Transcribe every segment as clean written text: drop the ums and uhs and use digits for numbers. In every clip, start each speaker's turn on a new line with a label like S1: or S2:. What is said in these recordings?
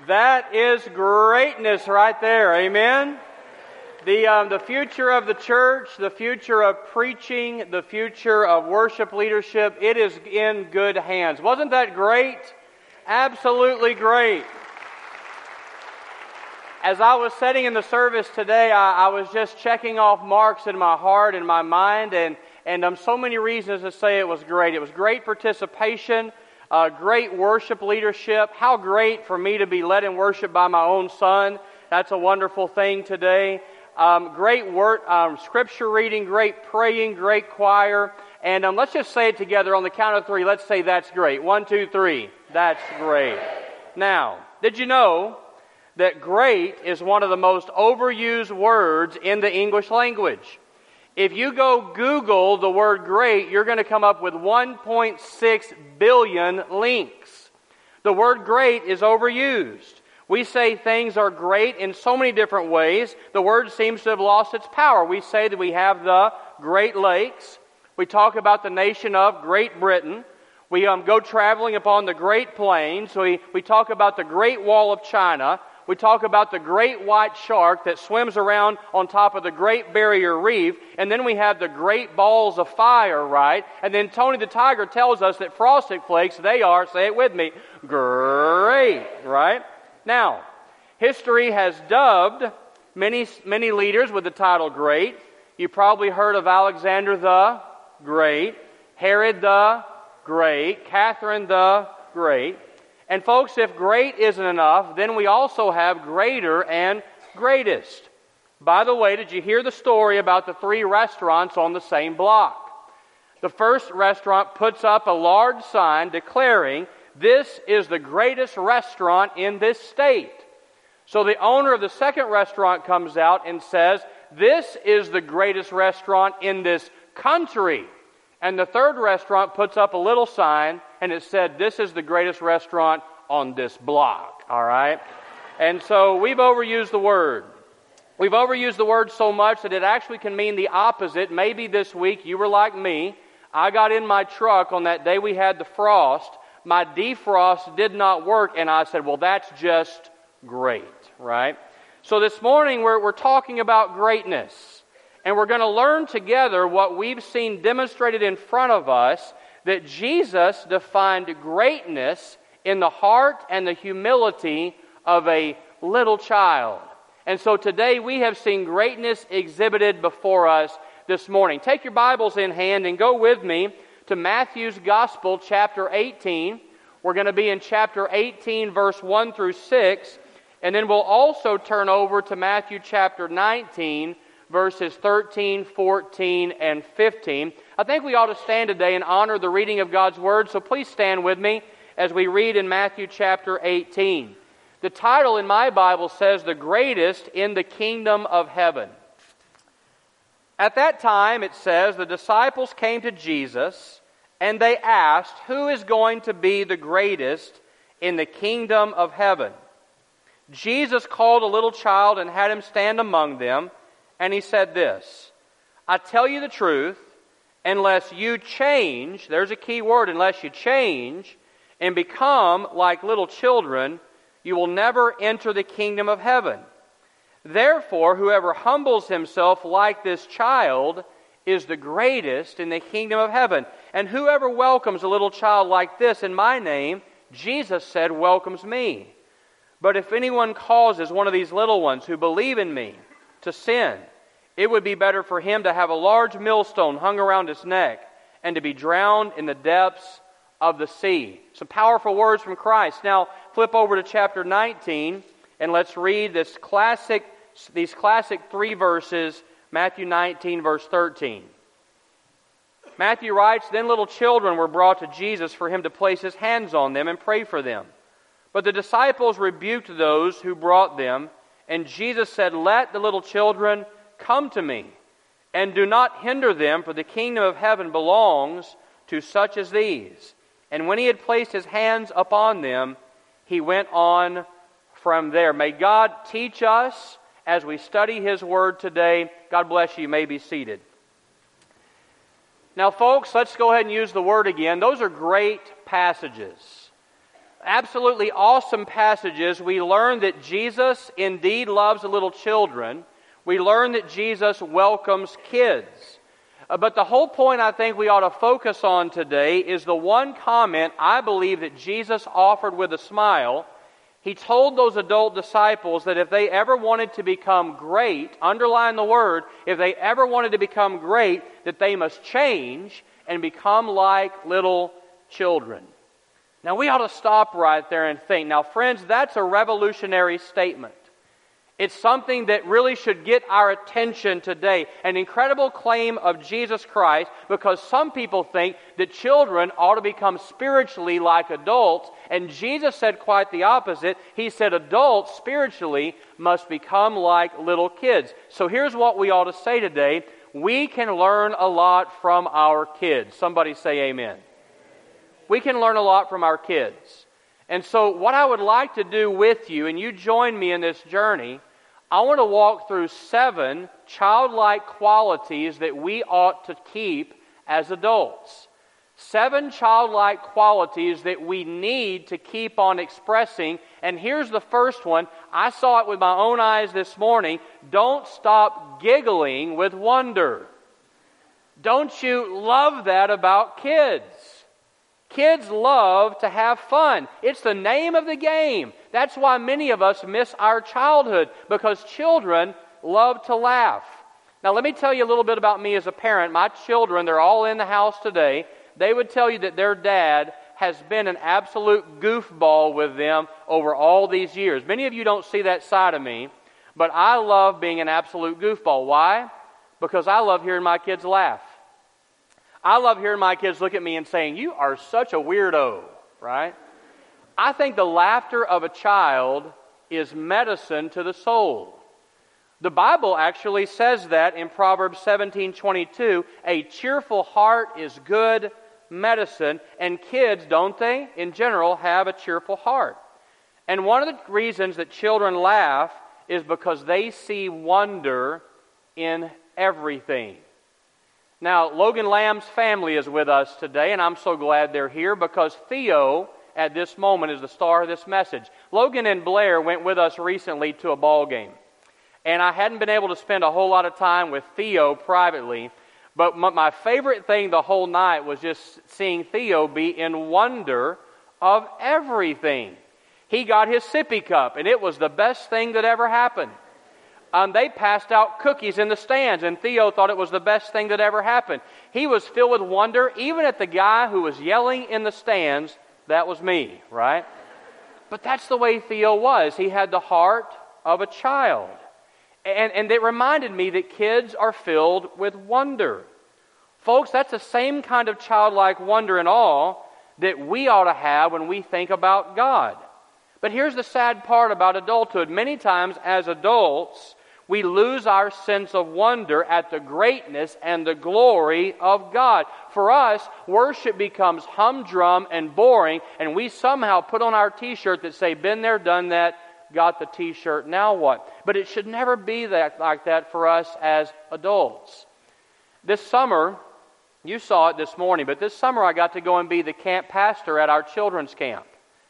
S1: That is greatness right there. Amen. The future of the church, the future of preaching, the future of worship leadership, it is in good hands. Wasn't that great? Absolutely great. As I was sitting in the service today, I was just checking off marks in my heart and my mind, and so many reasons to say it was great. It was great participation, great worship leadership. How great for me to be led in worship by my own son. That's a wonderful thing today. Great word, scripture reading, great praying, great choir. And let's just say it together on the count of three. Let's say that's great. 1, 2, 3. That's great. Now, did you know that great is one of the most overused words in the English language? If you go Google the word great, you're going to come up with 1.6 billion links. The word great is overused. We say things are great in so many different ways. The word seems to have lost its power. We say that we have the Great Lakes. We talk about the nation of Great Britain. We go traveling upon the Great Plains. We talk about the Great Wall of China. We talk about the great white shark that swims around on top of the Great Barrier Reef. And then we have the great balls of fire, right? And then Tony the Tiger tells us that Frosted Flakes, they are, say it with me, great, right? Now, history has dubbed many leaders with the title great. You probably heard of Alexander the Great, Herod the Great, Catherine the Great. And folks, if great isn't enough, then we also have greater and greatest. By the way, did you hear the story about the 3 restaurants on the same block? The first restaurant puts up a large sign declaring, "This is the greatest restaurant in this state." So the owner of the second restaurant comes out and says, "This is the greatest restaurant in this country." And the third restaurant puts up a little sign and it said, "This is the greatest restaurant on this block." All right? And so we've overused the word. We've overused the word so much that it actually can mean the opposite. Maybe this week you were like me. I got in my truck on that day we had the frost. My defrost did not work, and I said, well, that's just great, right? So this morning we're talking about greatness, and we're going to learn together what we've seen demonstrated in front of us, that Jesus defined greatness in the heart and the humility of a little child. And so today we have seen greatness exhibited before us this morning. Take your Bibles in hand and go with me to Matthew's Gospel, chapter 18. We're going to be in chapter 18, verse 1 through 6. And then we'll also turn over to Matthew chapter 19, verses 13, 14, and 15. I think we ought to stand today and honor the reading of God's Word. So please stand with me as we read in Matthew chapter 18. The title in my Bible says, "The Greatest in the Kingdom of Heaven." At that time, it says, the disciples came to Jesus, and they asked, "Who is going to be the greatest in the kingdom of heaven?" Jesus called a little child and had him stand among them, and he said this, "I tell you the truth, unless you change," there's a key word, unless you change, "and become like little children, you will never enter the kingdom of heaven. Therefore, whoever humbles himself like this child is the greatest in the kingdom of heaven. And whoever welcomes a little child like this in my name," Jesus said, "welcomes me. But if anyone causes one of these little ones who believe in me to sin, it would be better for him to have a large millstone hung around his neck and to be drowned in the depths of the sea." Some powerful words from Christ. Now, flip over to chapter 19, and let's read these classic 3 verses, Matthew 19, verse 13. Matthew writes, "Then little children were brought to Jesus for him to place his hands on them and pray for them. But the disciples rebuked those who brought them, and Jesus said, 'Let the little children come to me, and do not hinder them, for the kingdom of heaven belongs to such as these.' And when he had placed his hands upon them, he went on from there." May God teach us as we study his word today. God bless you. You may be seated. Now, folks, let's go ahead and use the word again. Those are great passages. absolutely awesome passages. We learn that Jesus indeed loves little children. We learn that Jesus welcomes kids. But the whole point I think we ought to focus on today is the one comment I believe that Jesus offered with a smile. He told those adult disciples that if they ever wanted to become great, underline the word, if they ever wanted to become great, that they must change and become like little children. Now we ought to stop right there and think. Now friends, that's a revolutionary statement. It's something that really should get our attention today. An incredible claim of Jesus Christ, because some people think that children ought to become spiritually like adults, and Jesus said quite the opposite. He said adults spiritually must become like little kids. So here's what we ought to say today. We can learn a lot from our kids. Somebody say amen. We can learn a lot from our kids. And so what I would like to do with you, and you join me in this journey, I want to walk through 7 childlike qualities that we ought to keep as adults. 7 childlike qualities that we need to keep on expressing. And here's the first one. I saw it with my own eyes this morning. Don't stop giggling with wonder. Don't you love that about kids? Kids love to have fun. It's the name of the game. That's why many of us miss our childhood, because children love to laugh. Now let me tell you a little bit about me as a parent. My children, they're all in the house today. They would tell you that their dad has been an absolute goofball with them over all these years. Many of you don't see that side of me, but I love being an absolute goofball. Why? Because I love hearing my kids laugh. I love hearing my kids look at me and saying, "You are such a weirdo," right? I think the laughter of a child is medicine to the soul. The Bible actually says that in Proverbs 17:22, a cheerful heart is good medicine, and kids, don't they, in general, have a cheerful heart. And one of the reasons that children laugh is because they see wonder in everything. Now, Logan Lamb's family is with us today, and I'm so glad they're here because Theo, at this moment, is the star of this message. Logan and Blair went with us recently to a ball game, and I hadn't been able to spend a whole lot of time with Theo privately, but my favorite thing the whole night was just seeing Theo be in wonder of everything. He got his sippy cup, and it was the best thing that ever happened. They passed out cookies in the stands, and Theo thought it was the best thing that ever happened. He was filled with wonder, even at the guy who was yelling in the stands. That was me, right? But that's the way Theo was. He had the heart of a child. And it reminded me that kids are filled with wonder. Folks, that's the same kind of childlike wonder and awe that we ought to have when we think about God. But here's the sad part about adulthood. Many times as adults, we lose our sense of wonder at the greatness and the glory of God. For us, worship becomes humdrum and boring, and we somehow put on our t-shirt that say, "Been there, done that, got the t-shirt, now what?" But it should never be like that for us as adults. This summer, you saw it this morning, but this summer I got to go and be the camp pastor at our children's camp.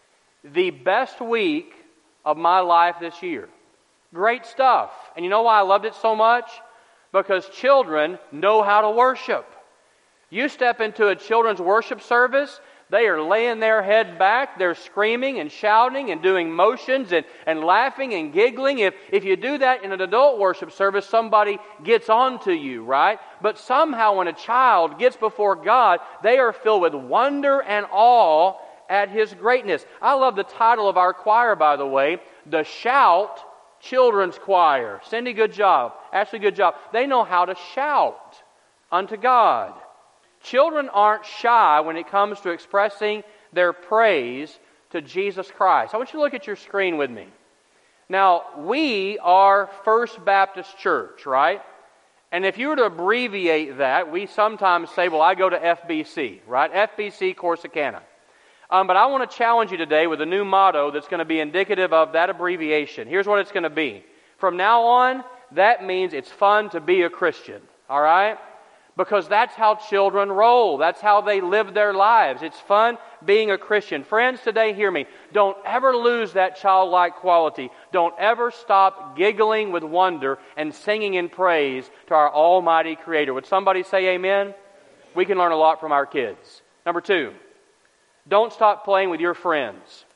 S1: The best week of my life this year. Great stuff. And you know why I loved it so much? Because children know how to worship. You step into a children's worship service, they are laying their head back, they're screaming and shouting and doing motions and laughing and giggling. If you do that in an adult worship service, somebody gets on to you, right? But somehow when a child gets before God, they are filled with wonder and awe at His greatness. I love the title of our choir, by the way, the Shout Children's Choir. Cindy, good job. Ashley, good job. They know how to shout unto God. Children aren't shy when it comes to expressing their praise to Jesus Christ. I want you to look at your screen with me. Now, we are First Baptist Church, right? And if you were to abbreviate that, we sometimes say, well, I go to FBC, right? FBC Corsicana. But I want to challenge you today with a new motto that's going to be indicative of that abbreviation. Here's what it's going to be. From now on, that means it's fun to be a Christian. All right? because that's how children roll. That's how they live their lives. It's fun being a Christian. Friends, today, hear me. Don't ever lose that childlike quality. Don't ever stop giggling with wonder and singing in praise to our almighty Creator. Would somebody say amen? We can learn a lot from our kids. Number 2, don't stop playing with your friends.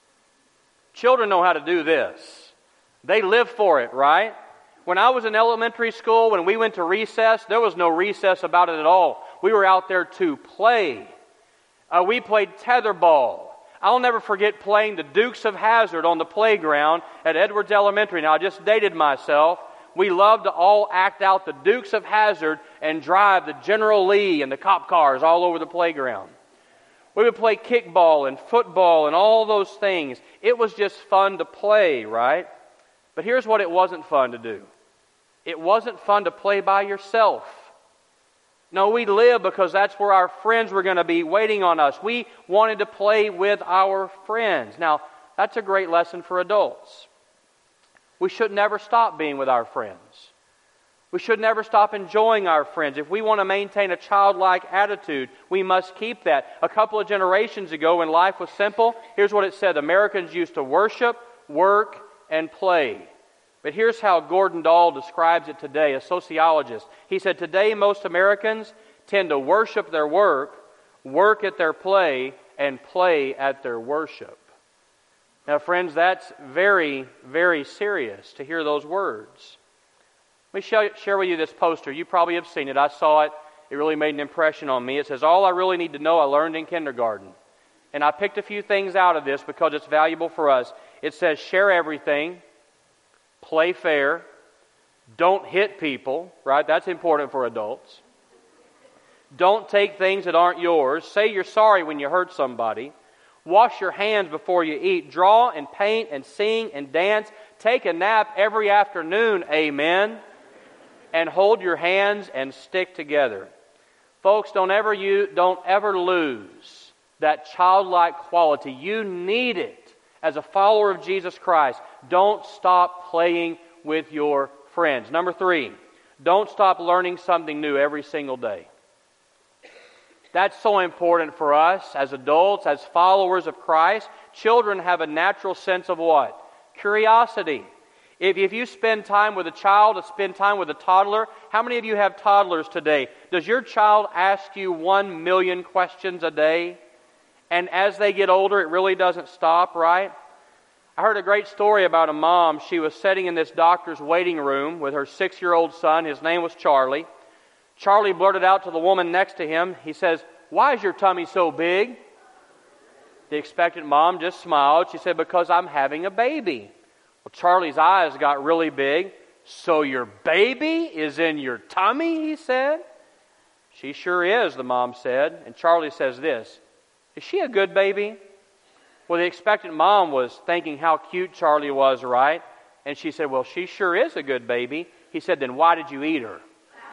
S1: Children know how to do this. They live for it, right? When I was in elementary school, when we went to recess, there was no recess about it at all. We were out there to play. We played tetherball. I'll never forget playing the Dukes of Hazzard on the playground at Edwards Elementary. Now, I just dated myself. We loved to all act out the Dukes of Hazzard and drive the General Lee and the cop cars all over the playground. We would play kickball and football and all those things. It was just fun to play, right? But here's what it wasn't fun to do. It wasn't fun to play by yourself. No, we lived because that's where our friends were going to be waiting on us. We wanted to play with our friends. Now, that's a great lesson for adults. We should never stop being with our friends. We should never stop enjoying our friends. If we want to maintain a childlike attitude, we must keep that. A couple of generations ago, when life was simple, here's what it said. Americans used to worship, work, and play. But here's how Gordon Dahl describes it today, a sociologist. He said, today most Americans tend to worship their work at their play, and play at their worship. Now, friends, that's very, very serious to hear those words. Let me share with you this poster. You probably have seen it. I saw it. It really made an impression on me. It says, all I really need to know I learned in kindergarten. And I picked a few things out of this because it's valuable for us. It says, share everything, play fair, don't hit people, right? That's important for adults. Don't take things that aren't yours. Say you're sorry when you hurt somebody. Wash your hands before you eat. Draw and paint and sing and dance. Take a nap every afternoon, amen. And hold your hands and stick together. Folks, don't ever lose that childlike quality. You need it as a follower of Jesus Christ. Don't stop playing with your friends. Number 3, don't stop learning something new every single day. That's so important for us as adults, as followers of Christ. Children have a natural sense of what? Curiosity. If you spend time with a child or spend time with a toddler, how many of you have toddlers today? Does your child ask you 1 million questions a day? And as they get older, it really doesn't stop, right? I heard a great story about a mom. She was sitting in this doctor's waiting room with her 6-year-old son. His name was Charlie. Charlie blurted out to the woman next to him. He says, "Why is your tummy so big?" The expectant mom just smiled. She said, "Because I'm having a baby." Well, Charlie's eyes got really big. "So your baby is in your tummy?" he said. "She sure is," the mom said. And Charlie says this, "Is she a good baby?" Well, the expectant mom was thinking how cute Charlie was, right? And she said, "Well, she sure is a good baby." He said, "Then why did you eat her?"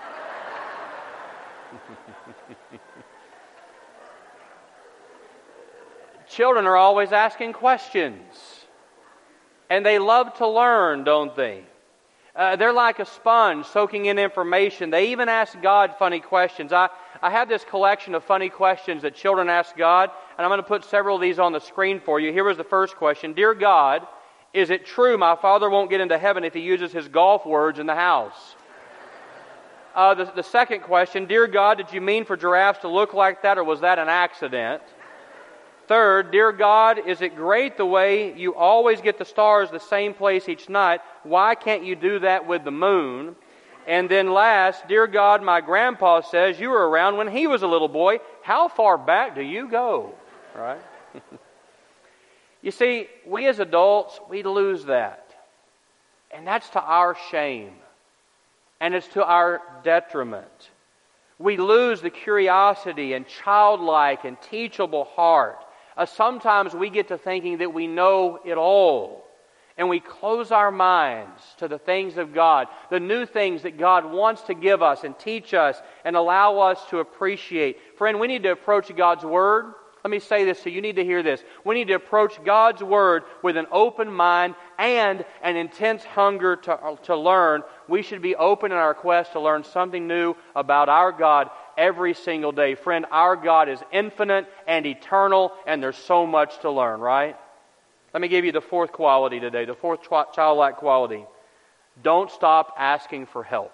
S1: Children are always asking questions. And they love to learn, don't they? They're like a sponge soaking in information. They even ask God funny questions. I have this collection of funny questions that children ask God, and I'm going to put several of these on the screen for you. Here was the first question. "Dear God, is it true my father won't get into heaven if he uses his golf words in the house?" The second question, "Dear God, did you mean for giraffes to look like that, or was that an accident?" Third, "Dear God, is it great the way you always get the stars the same place each night? Why can't you do that with the moon?" And then last, "Dear God, my grandpa says you were around when he was a little boy. How far back do you go?" Right? You see, we as adults, we lose that. And that's to our shame. And it's to our detriment. We lose the curiosity and childlike and teachable heart. Sometimes we get to thinking that we know it all. And we close our minds to the things of God, the new things that God wants to give us and teach us and allow us to appreciate. Friend, we need to approach God's Word. Let me say this, so you need to hear this. We need to approach God's Word with an open mind and an intense hunger to learn. We should be open in our quest to learn something new about our God every single day. Friend, our God is infinite and eternal, and there's so much to learn, right? Let me give you the fourth quality today, the fourth childlike quality. Don't stop asking for help.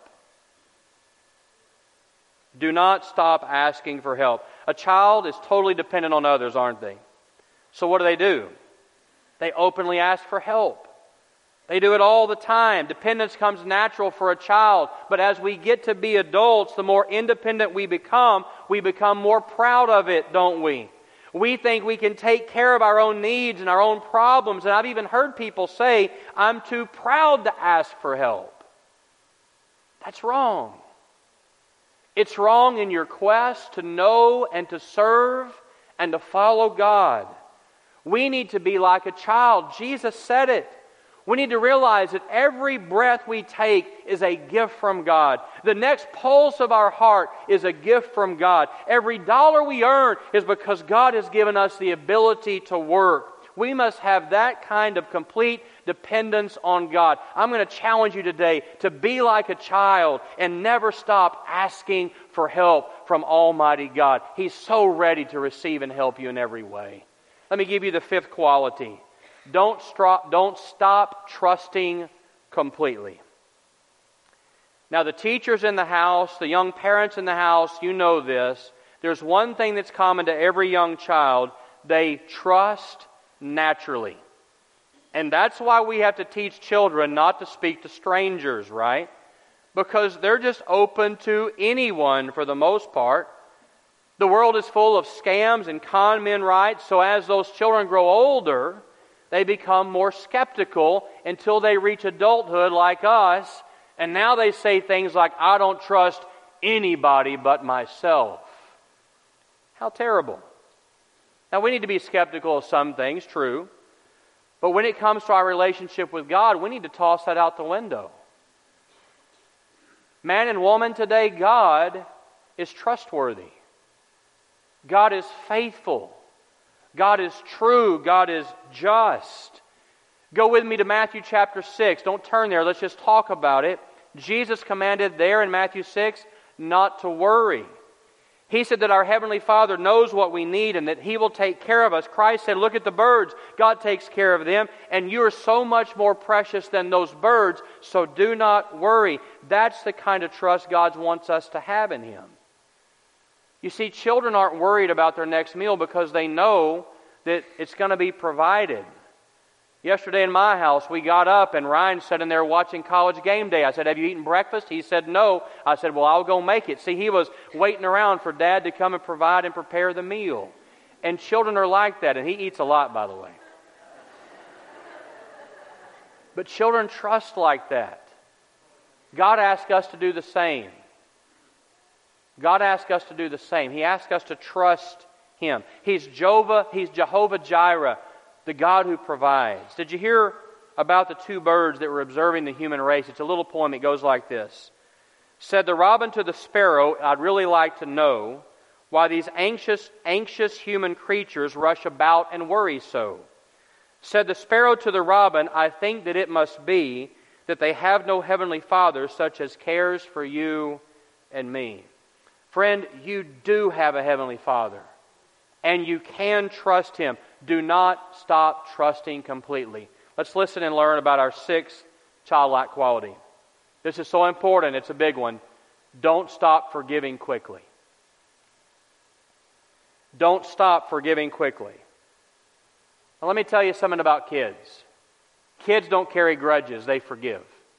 S1: Do not stop asking for help. A child is totally dependent on others, aren't they? So what do? They openly ask for help. They do it all the time. Dependence comes natural for a child. But as we get to be adults, the more independent we become more proud of it, don't we? We think we can take care of our own needs and our own problems. And I've even heard people say, I'm too proud to ask for help. That's wrong. It's wrong in your quest to know and to serve and to follow God. We need to be like a child. Jesus said it. We need to realize that every breath we take is a gift from God. The next pulse of our heart is a gift from God. Every dollar we earn is because God has given us the ability to work. We must have that kind of complete dependence on God. I'm going to challenge you today to be like a child and never stop asking for help from Almighty God. He's so ready to receive and help you in every way. Let me give you the fifth quality. Don't stop trusting completely. Now, the teachers in the house, the young parents in the house, you know this. There's one thing that's common to every young child. They trust naturally. And that's why we have to teach children not to speak to strangers, right? Because they're just open to anyone for the most part. The world is full of scams and con men, right? So as those children grow older, they become more skeptical until they reach adulthood like us. And now they say things like, I don't trust anybody but myself. How terrible. Now we need to be skeptical of some things, true. But when it comes to our relationship with God, we need to toss that out the window. Man and woman today, God is trustworthy. God is faithful. God is true. God is just. Go with me to Matthew chapter 6. Don't turn there. Let's just talk about it. Jesus commanded there in Matthew 6 not to worry. He said that our Heavenly Father knows what we need and that He will take care of us. Christ said, look at the birds. God takes care of them. And you are so much more precious than those birds, so do not worry. That's the kind of trust God wants us to have in Him. You see, children aren't worried about their next meal because they know that it's going to be provided. Yesterday in my house, we got up and Ryan sat in there watching College Game Day. I said, have you eaten breakfast? He said, no. I said, well, I'll go make it. See, he was waiting around for Dad to come and provide and prepare the meal. And children are like that, and he eats a lot, by the way. But children trust like that. God asks us to do the same. God asks us to do the same. He asks us to trust Him. He's Jehovah Jireh, the God who provides. Did you hear about the two birds that were observing the human race? It's a little poem. It goes like this. Said the robin to the sparrow, I'd really like to know why these anxious human creatures rush about and worry so. Said the sparrow to the robin, I think that it must be that they have no heavenly Father such as cares for you and me. Friend, you do have a Heavenly Father, and you can trust Him. Do not stop trusting completely. Let's listen and learn about our sixth childlike quality. This is so important. It's a big one. Don't stop forgiving quickly. Don't stop forgiving quickly. Now, let me tell you something about kids. Kids don't carry grudges. They forgive.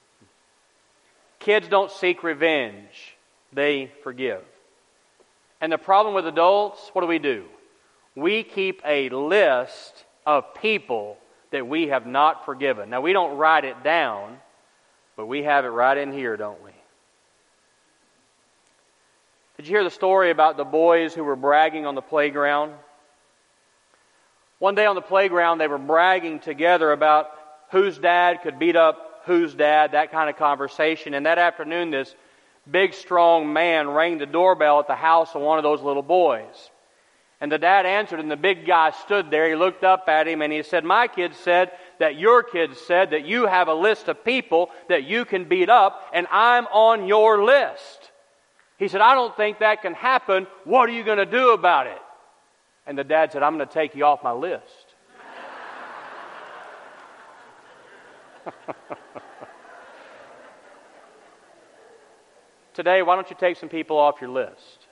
S1: Kids don't seek revenge. They forgive. And the problem with adults, what do? We keep a list of people that we have not forgiven. Now, we don't write it down, but we have it right in here, don't we? Did you hear the story about the boys who were bragging on the playground? One day on the playground, they were bragging together about whose dad could beat up whose dad, that kind of conversation. And that afternoon, this big, strong man rang the doorbell at the house of one of those little boys. And the dad answered, and the big guy stood there. He looked up at him and he said, my kids said that your kids said that you have a list of people that you can beat up, and I'm on your list. He said, I don't think that can happen. What are you going to do about it? And the dad said, I'm going to take you off my list. Today, why don't you take some people off your list?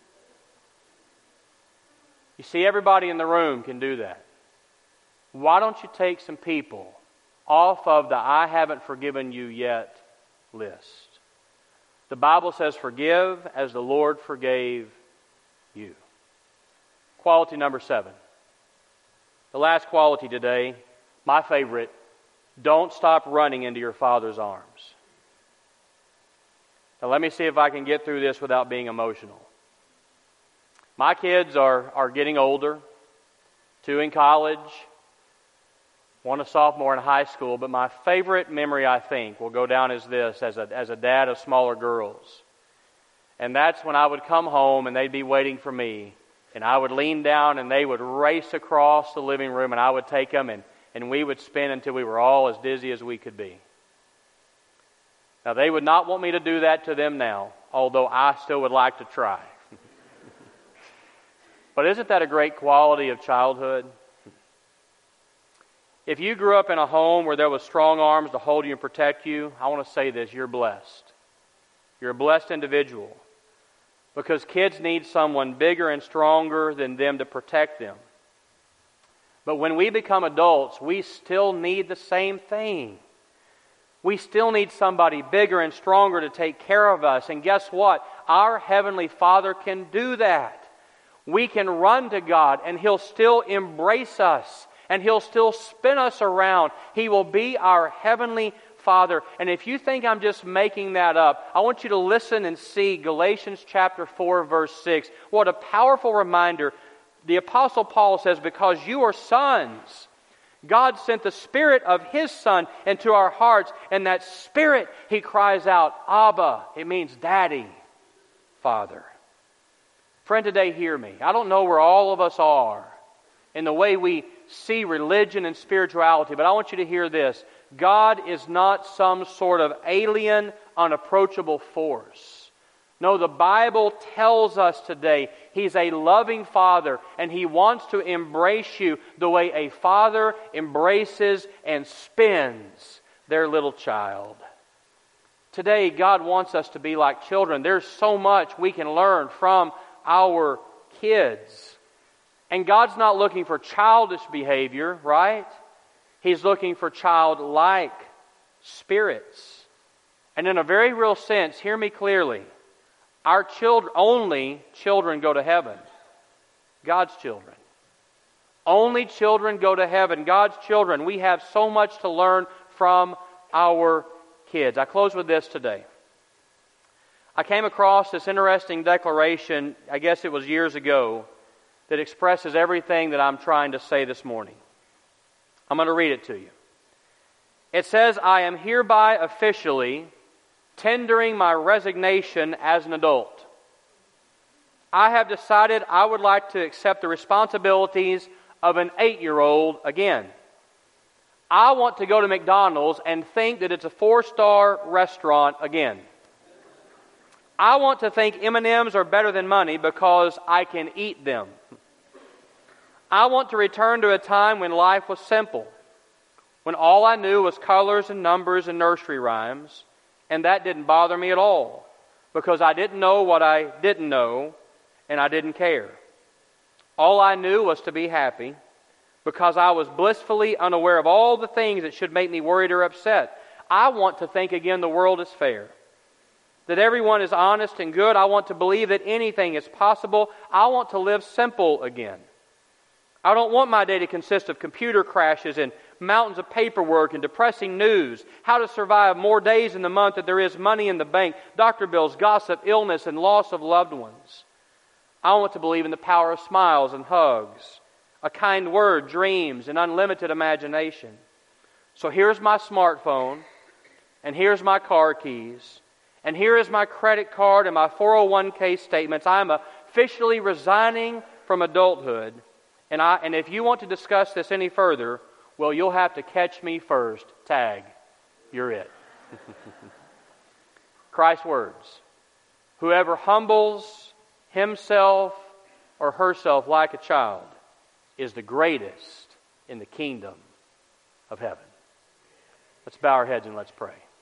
S1: You see, everybody in the room can do that. Why don't you take some people off of the I haven't forgiven you yet list? The Bible says, forgive as the Lord forgave you. Quality number 7. The last quality today, my favorite, don't stop running into your Father's arms. Now let me see if I can get through this without being emotional. My kids are getting older. 2 in college, 1 a sophomore in high school. But my favorite memory, I think, will go down as this, as a dad of smaller girls. And that's when I would come home and they'd be waiting for me. And I would lean down and they would race across the living room and I would take them and we would spin until we were all as dizzy as we could be. Now, they would not want me to do that to them now, although I still would like to try. But isn't that a great quality of childhood? If you grew up in a home where there was strong arms to hold you and protect you, I want to say this, you're blessed. You're a blessed individual. Because kids need someone bigger and stronger than them to protect them. But when we become adults, we still need the same thing. We still need somebody bigger and stronger to take care of us. And guess what? Our Heavenly Father can do that. We can run to God and He'll still embrace us. And He'll still spin us around. He will be our Heavenly Father. And if you think I'm just making that up, I want you to listen and see Galatians chapter 4, verse 6. What a powerful reminder. The Apostle Paul says, because you are sons, God sent the Spirit of His Son into our hearts, and that Spirit, He cries out, Abba. It means Daddy, Father. Friend, today hear me. I don't know where all of us are in the way we see religion and spirituality, but I want you to hear this. God is not some sort of alien, unapproachable force. No, the Bible tells us today He's a loving Father and He wants to embrace you the way a father embraces and spins their little child. Today, God wants us to be like children. There's so much we can learn from our kids. And God's not looking for childish behavior, right? He's looking for childlike spirits. And in a very real sense, hear me clearly, our children, only children go to heaven. God's children. Only children go to heaven. God's children. We have so much to learn from our kids. I close with this today. I came across this interesting declaration, I guess it was years ago, that expresses everything that I'm trying to say this morning. I'm going to read it to you. It says, I am hereby officially tendering my resignation as an adult. I have decided I would like to accept the responsibilities of an 8-year-old again. I want to go to McDonald's and think that it's a 4-star restaurant again. I want to think M&Ms are better than money because I can eat them. I want to return to a time when life was simple, when all I knew was colors and numbers and nursery rhymes, and that didn't bother me at all because I didn't know what I didn't know and I didn't care. All I knew was to be happy because I was blissfully unaware of all the things that should make me worried or upset. I want to think again the world is fair, that everyone is honest and good. I want to believe that anything is possible. I want to live simple again. I don't want my day to consist of computer crashes and mountains of paperwork and depressing news, how to survive more days in the month that there is money in the bank, doctor bills, gossip, illness, and loss of loved ones. I want to believe in the power of smiles and hugs, a kind word, dreams, and unlimited imagination. So here's my smartphone, and here's my car keys, and here is my credit card and my 401k statements. I am officially resigning from adulthood, and if you want to discuss this any further, well, you'll have to catch me first. Tag. You're it. Christ's words. Whoever humbles himself or herself like a child is the greatest in the kingdom of heaven. Let's bow our heads and let's pray.